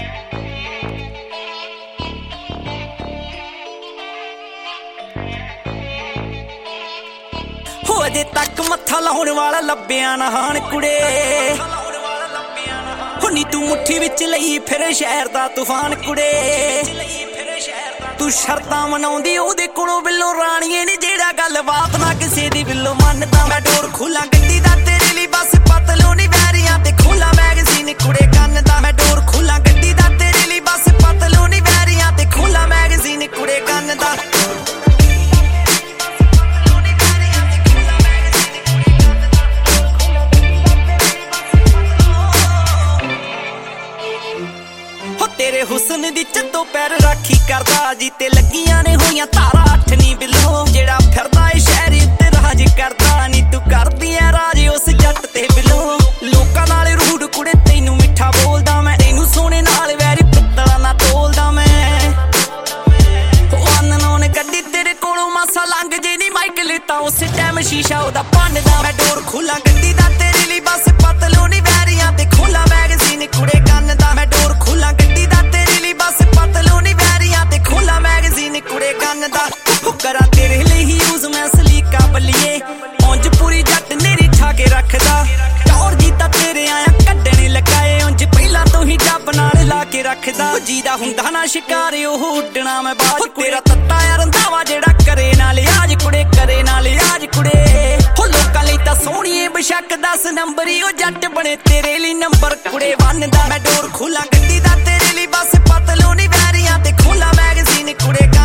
अजे तक मत्था लाउण वाला लब्बिया ना हाण कुड़े नी तू मुट्ठी विच लई फिर शहर दा तूफान कुड़े तू शर्तां मनाउंदी ओहदे कोलों बिल्लो राणीए नी जेड़ा गल बात ना किसे दी बिल्लो मनदा मैं डोर खोलां गड्डी दा तेरे लिए बस पतलो नी वैरियां ते खोलां मैगज़ीन कुड़े गन दा मैं डोर खोलां गड्डी दा तेरे लिए बस पतलो नी वैरियां ते खोलां मैगज़ीन कुड़े गन दा तेरे हुस्न दी चत्तो पैर राखी करदा जी ते लगियां ने होइयां तारा अठ नी बिलो जेड़ा फिरदा ए शहर उत्ते राज करदा नी तू करदी ऐ राज उस जट ते बिलो लोकां नाल रूड कुड़े तैनू मिठा बोलदा मैं तैनू सोने नाल वैरी पित्तला ना तोलदा मैं अननोन गड्डी तेरे कोलों मासा लंघ जे नी माइक लेता उस टाइम शीशा ओदा भंनदा मैं डोर खोलां गड्डी दा तेरे लिए बस पतलो नी वैरियां ते खोलां मैगज़ीन कुड़े गन दा मैं डोर खोलां गड्डी दा तेरे लिए बस पतलो नी वैरियां ते खोलां मैगज़ीन कुड़े गन दा करा तेरे लिए ही यूज मैं सलीका बल्लिए उंज पूरी जट नेरी ठा के रखदा टौर जीता तेरे आया कड्डने लगाए उंज पहला तो ही जब नाल ला के रखदा जीदा हुंदा ना शिकार ओह उड्डना मैं बाज तेरा तत्ता यार रंधावा जेड़ा करे ना लिहाज कुड़े करे ना लिहाज कुड़े हो लोकां लई तां सोहणीए बेशक 10 नंबर ही ओ जट बने तेरे लिए नंबर कुड़े बनदा मैं डोर खोलां गड्डी दा तेरे लिए बस पतलो नी वैरियां ते खोलां मैगज़ीन कुड़े